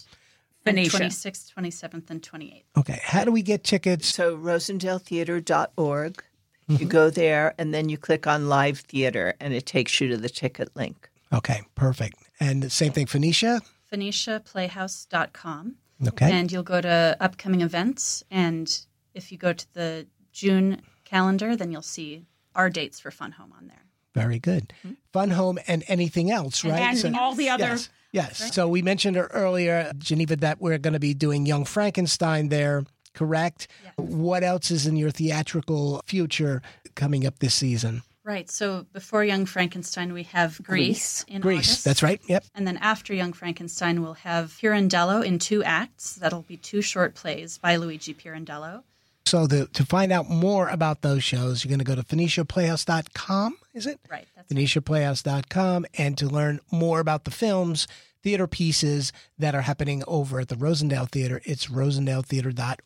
26th, 27th, and 28th. Okay. How do we get tickets? So rosendaletheater.org. You go there, and then you click on Live Theater, and it takes you to the ticket link. Okay, perfect. And the same thing, Phoenicia? PhoeniciaPlayhouse.com. Okay. And you'll go to upcoming events, and if you go to the June calendar, then you'll see our dates for Fun Home on there. Very good. Mm-hmm. Fun Home and anything else, right? And all the other... Yes. Right. So we mentioned earlier, Geneva, that we're going to be doing Young Frankenstein there. Correct? Yes. What else is in your theatrical future coming up this season? Right. So before Young Frankenstein, we have Grease in August. That's right. Yep. And then after Young Frankenstein, we'll have Pirandello in 2 acts. That'll be 2 short plays by Luigi Pirandello. So to find out more about those shows, you're going to go to PhoeniciaPlayhouse.com, is it? Right. That's PhoeniciaPlayhouse.com. And to learn more about the films, theater pieces that are happening over at the Rosendale Theater, it's rosendaletheater.org.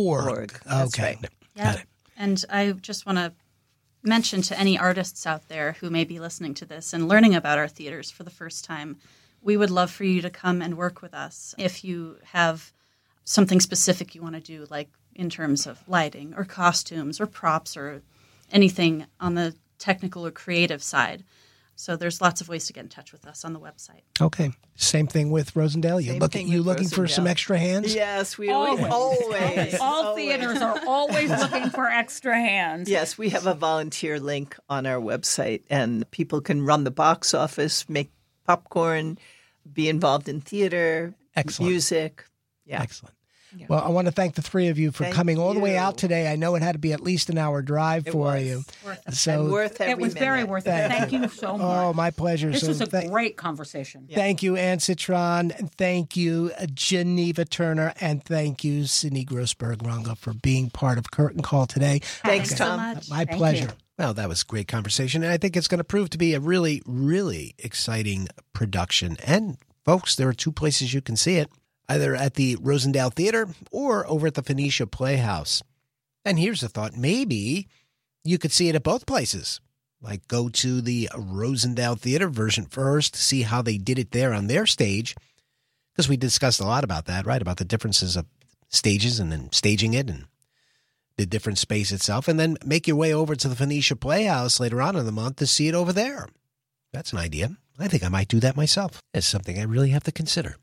That's okay. Right. Got it. And I just want to mention to any artists out there who may be listening to this and learning about our theaters for the first time, we would love for you to come and work with us. If you have something specific you want to do, like in terms of lighting or costumes or props or anything on the technical or creative side. So there's lots of ways to get in touch with us on the website. Okay. Same thing with Rosendale? You looking for some extra hands? Yes, we always. All theaters are always looking for extra hands. Yes, we have a volunteer link on our website, and people can run the box office, make popcorn, be involved in theater, music. Yeah. Excellent. Yeah. Well, I want to thank the three of you for coming all the way out today. I know it had to be at least an hour drive for you. And worth every It was minute. very worth it. Thank you so much. Oh, my pleasure. This was a great conversation. Thank you, Ann Citron. Thank you, Geneva Turner. And thank you, Sydney Grossberg-Ranga, for being part of Curtain Call today. Thanks, Tom. So much. My pleasure. Well, that was a great conversation. And I think it's going to prove to be a really, really exciting production. And, folks, there are 2 places you can see it. Either at the Rosendale Theater or over at the Phoenicia Playhouse. And here's a thought. Maybe you could see it at both places. Like go to the Rosendale Theater version first, see how they did it there on their stage. Because we discussed a lot about that, right? About the differences of stages and then staging it and the different space itself. And then make your way over to the Phoenicia Playhouse later on in the month to see it over there. That's an idea. I think I might do that myself. It's something I really have to consider.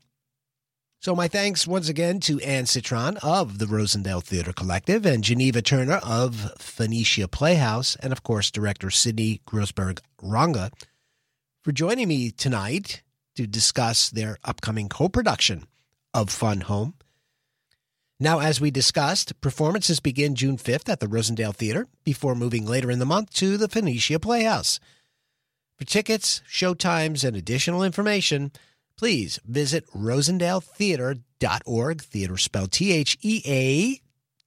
So my thanks once again to Ann Citron of the Rosendale Theater Collective and Geneva Turner of Phoenicia Playhouse and, of course, director Sydney Grossberg-Ranga for joining me tonight to discuss their upcoming co-production of Fun Home. Now, as we discussed, performances begin June 5th at the Rosendale Theater before moving later in the month to the Phoenicia Playhouse. For tickets, showtimes, and additional information, please visit rosendaletheater.org, theater spelled Theatre,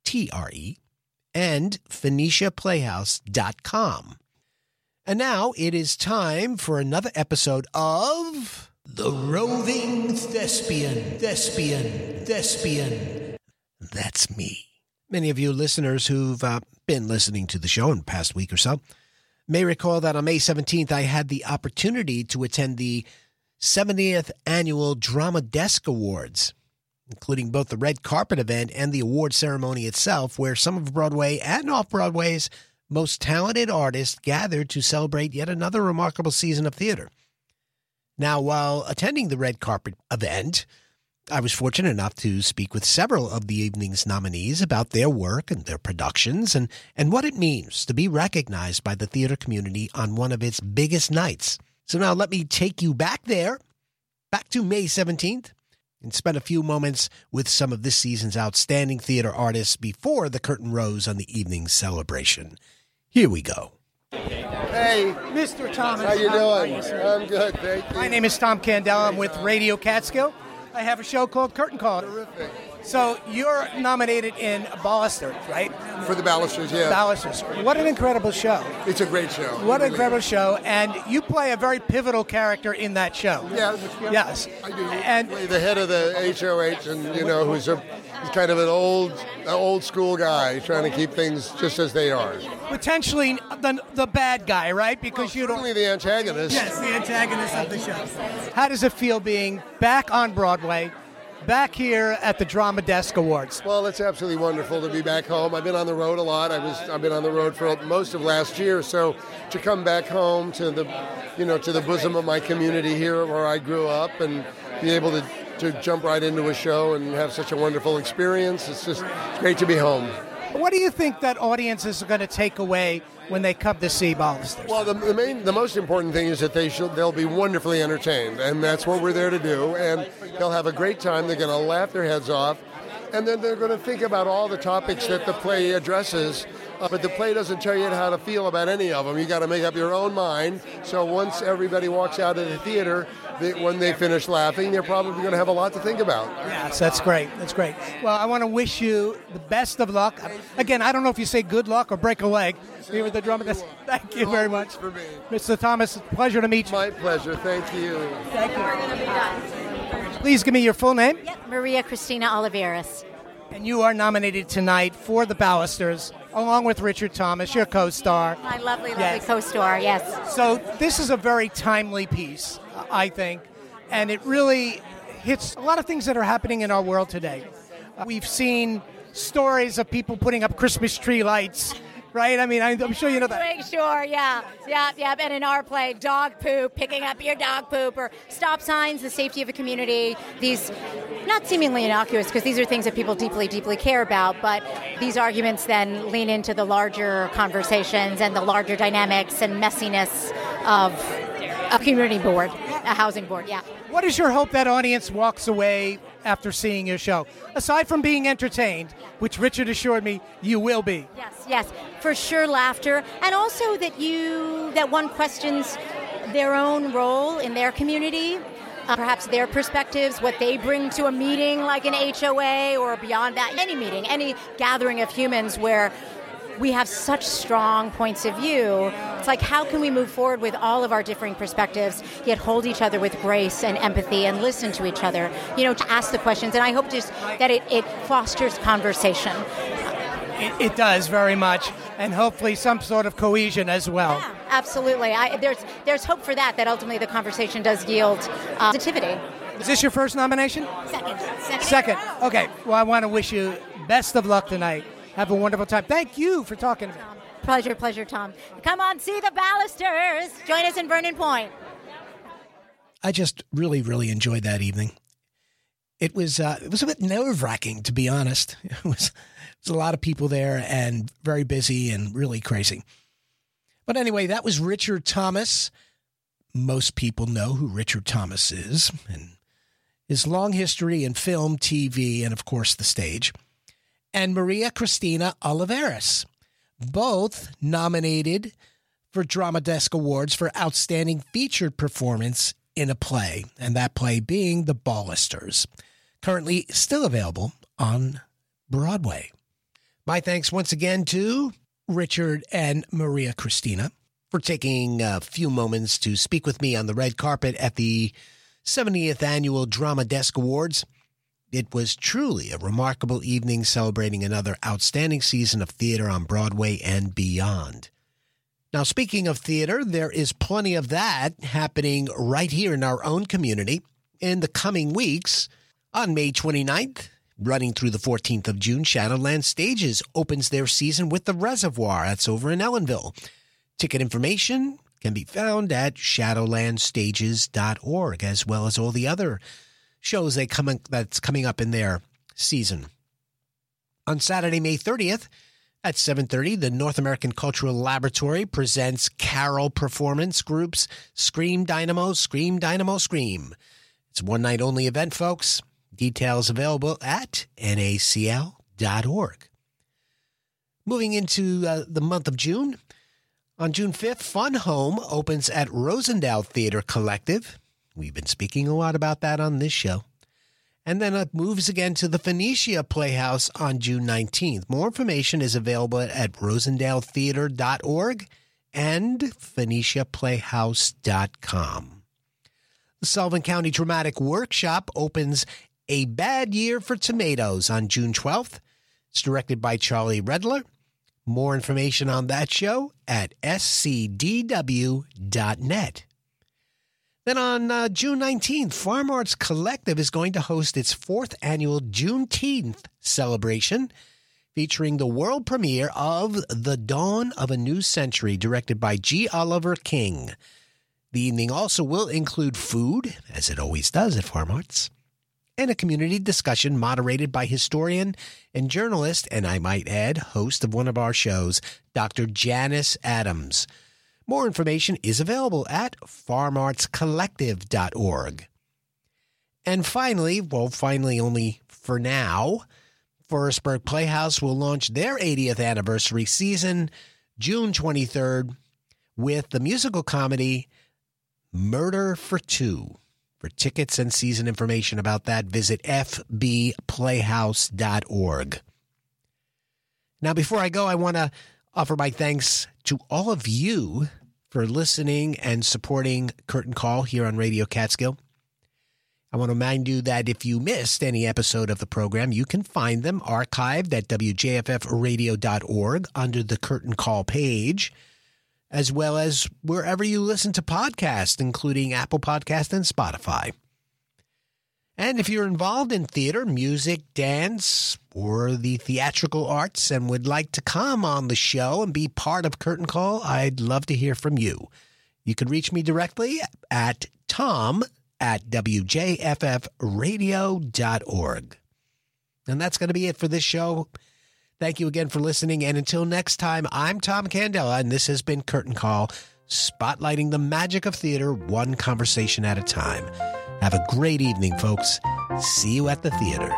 and PhoeniciaPlayhouse.com. And now it is time for another episode of The Roving Thespian. That's me. Many of you listeners who've been listening to the show in the past week or so may recall that on May 17th, I had the opportunity to attend the 70th Annual Drama Desk Awards, including both the red carpet event and the award ceremony itself, where some of Broadway and off-Broadway's most talented artists gathered to celebrate yet another remarkable season of theater. Now, while attending the red carpet event, I was fortunate enough to speak with several of the evening's nominees about their work and their productions and what it means to be recognized by the theater community on one of its biggest nights. So now let me take you back there, back to May 17th, and spend a few moments with some of this season's outstanding theater artists before the curtain rose on the evening's celebration. Here we go. Hey, Mr. Thomas. How you doing? I'm good, thank you. My name is Tom Candela. I'm with Radio Catskill. I have a show called Curtain Call. Terrific. So you're nominated in Ballisters, right? For the Ballisters, yeah. Ballisters. What an incredible show. It's a great show. What an incredible show. And you play a very pivotal character in that show. Yes. I do. And play the head of the HOH, and he's kind of an old school guy trying to keep things just as they are. potentially the bad guy, right? Because you don't. Certainly the antagonist. Yes, the antagonist of the show. How does it feel being back on Broadway, back here at the Drama Desk Awards? Well, it's absolutely wonderful to be back home. I've been on the road a lot. I've been on the road for most of last year, so to come back home to the bosom of my community here where I grew up and be able to jump right into a show and have such a wonderful experience. It's great to be home. What do you think that audiences are going to take away when they come to see Ballisters? Well, the most important thing is that they'll be wonderfully entertained, and that's what we're there to do. And they'll have a great time. They're going to laugh their heads off, and then they're going to think about all the topics that the play addresses. But the play doesn't tell you how to feel about any of them. You got to make up your own mind. So once everybody walks out of the theater, when they finish laughing, they're probably going to have a lot to think about. Yes, that's great. That's great. Well, I want to wish you the best of luck. Again, I don't know if you say good luck or break a leg. Here with the drama. Thank you very much. For me. Mr. Thomas, pleasure to meet you. My pleasure. Thank you. Thank you. Please give me your full name. Yep, Maria Cristina Oliveras. And you are nominated tonight for the Ballisters, along with Richard Thomas, your co-star. My lovely co-star, yes. So this is a very timely piece, I think, and it really hits a lot of things that are happening in our world today. We've seen stories of people putting up Christmas tree lights, right? I mean, I'm sure you know that. Make sure, yeah. And in our play, dog poop, picking up your dog poop, or stop signs, the safety of a community. These, not seemingly innocuous, because these are things that people deeply, deeply care about, but these arguments then lean into the larger conversations and the larger dynamics and messiness of a community board, a housing board, yeah. What is your hope that audience walks away after seeing your show? Aside from being entertained, which Richard assured me you will be. Yes, for sure laughter, and also that one questions their own role in their community, perhaps their perspectives, what they bring to a meeting like an HOA or beyond that, any meeting, any gathering of humans where we have such strong points of view. It's like, how can we move forward with all of our differing perspectives, yet hold each other with grace and empathy and listen to each other, to ask the questions. And I hope just that it fosters conversation. It does very much, and hopefully some sort of cohesion as well. Yeah, absolutely. There's hope for that ultimately the conversation does yield positivity. Is this your first nomination? Second. Okay. Well, I want to wish you best of luck tonight. Have a wonderful time. Thank you for talking to me. Pleasure, Tom. Come on, see the Ballisters. Join us in Vernon Point. I just really, really enjoyed that evening. It was a bit nerve-wracking, to be honest. It was a lot of people there and very busy and really crazy. But anyway, that was Richard Thomas. Most people know who Richard Thomas is and his long history in film, TV, and, of course, the stage. And Maria Cristina Oliveras, both nominated for Drama Desk Awards for Outstanding Featured Performance in a Play, and that play being The Ballisters, currently still available on Broadway. My thanks once again to Richard and Maria Cristina for taking a few moments to speak with me on the red carpet at the 70th Annual Drama Desk Awards. It was truly a remarkable evening celebrating another outstanding season of theater on Broadway and beyond. Now, speaking of theater, there is plenty of that happening right here in our own community in the coming weeks. On May 29th, running through the 14th of June, Shadowland Stages opens their season with The Reservoir. That's over in Ellenville. Ticket information can be found at shadowlandstages.org, as well as all the other shows that's coming up in their season. On Saturday, May 30th, at 7:30, the North American Cultural Laboratory presents Carol performance groups Scream Dynamo, Scream Dynamo, Scream. It's a one-night-only event, folks. Details available at nacl.org. Moving into the month of June, on June 5th, Fun Home opens at Rosendale Theater Collective. We've been speaking a lot about that on this show. And then it moves again to the Phoenicia Playhouse on June 19th. More information is available at rosendaletheater.org and phoeniciaplayhouse.com. The Sullivan County Dramatic Workshop opens A Bad Year for Tomatoes on June 12th. It's directed by Charlie Redler. More information on that show at scdw.net. Then on June 19th, Farm Arts Collective is going to host its 4th annual Juneteenth celebration, featuring the world premiere of The Dawn of a New Century, directed by G. Oliver King. The evening also will include food, as it always does at Farm Arts, and a community discussion moderated by historian and journalist, and I might add, host of one of our shows, Dr. Janice Adams. More information is available at farmartscollective.org. And finally only for now, Forestburg Playhouse will launch their 80th anniversary season June 23rd with the musical comedy Murder for Two. For tickets and season information about that, visit fbplayhouse.org. Now, before I go, I want to offer my thanks to all of you for listening and supporting Curtain Call here on Radio Catskill. I want to remind you that if you missed any episode of the program, you can find them archived at wjffradio.org under the Curtain Call page, as well as wherever you listen to podcasts, including Apple Podcasts and Spotify. And if you're involved in theater, music, dance, or the theatrical arts and would like to come on the show and be part of Curtain Call, I'd love to hear from you. You can reach me directly at tom@wjffradio.org. And that's going to be it for this show. Thank you again for listening. And until next time, I'm Tom Candela, and this has been Curtain Call, spotlighting the magic of theater one conversation at a time. Have a great evening, folks. See you at the theater.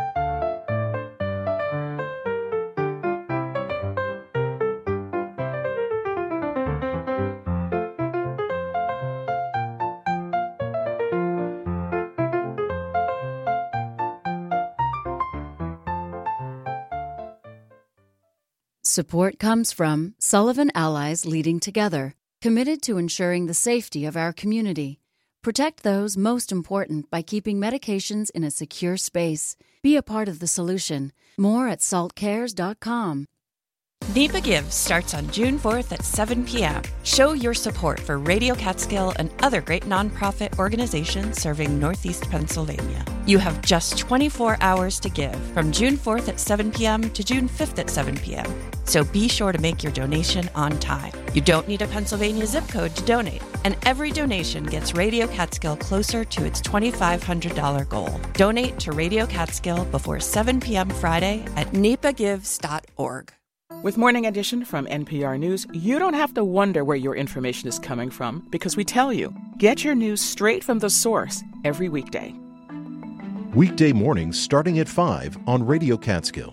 Support comes from Sullivan Allies Leading Together, committed to ensuring the safety of our community. Protect those most important by keeping medications in a secure space. Be a part of the solution. More at saltcares.com. NEPA Gives starts on June 4th at 7 p.m. Show your support for Radio Catskill and other great nonprofit organizations serving Northeast Pennsylvania. You have just 24 hours to give from June 4th at 7 p.m. to June 5th at 7 p.m. So be sure to make your donation on time. You don't need a Pennsylvania zip code to donate, and every donation gets Radio Catskill closer to its $2,500 goal. Donate to Radio Catskill before 7 p.m. Friday at nepagives.org. With Morning Edition from NPR News, you don't have to wonder where your information is coming from because we tell you. Get your news straight from the source every weekday. Weekday mornings starting at 5 on Radio Catskill.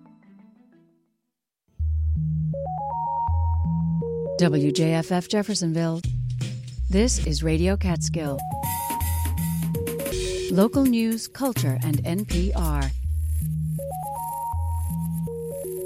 WJFF Jeffersonville. This is Radio Catskill. Local news, culture, and NPR.